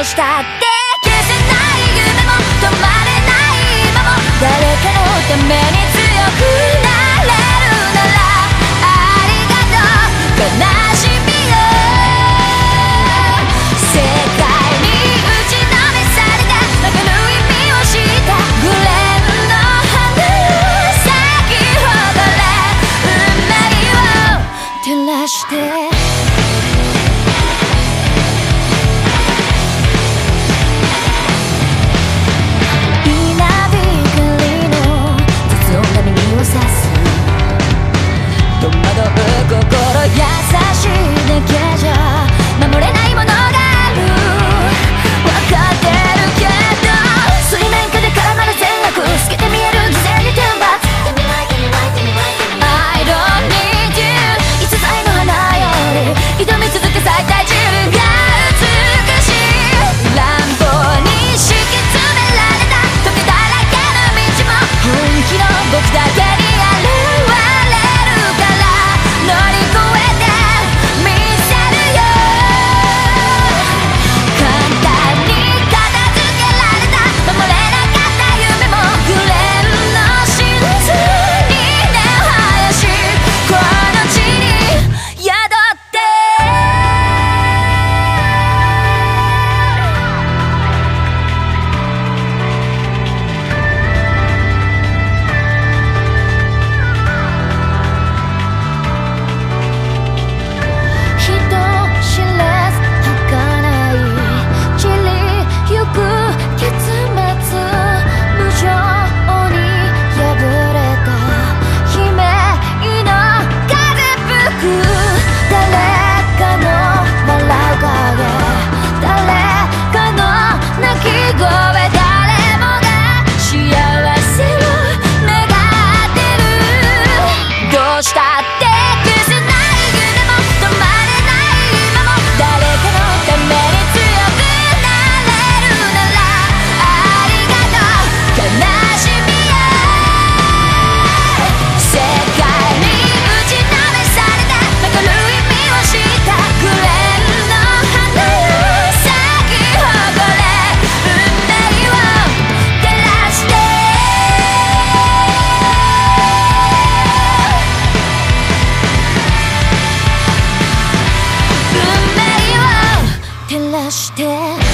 うしたって消せない夢も止まれない今も誰かのために強くなれるならありがとう悲しみよ世界に打ちのめされたわかる意味をしたグレーの花よ咲き誇れ運命を照らして心優しいだけじゃ守れないものがある分かってるけど水面下で絡まる全額透けて見える偽善に天罰 I don't need you 逸材の花より挑み続け最大自分が美しい乱暴に敷き詰められた時だらけの道も本気の僕だけに照らして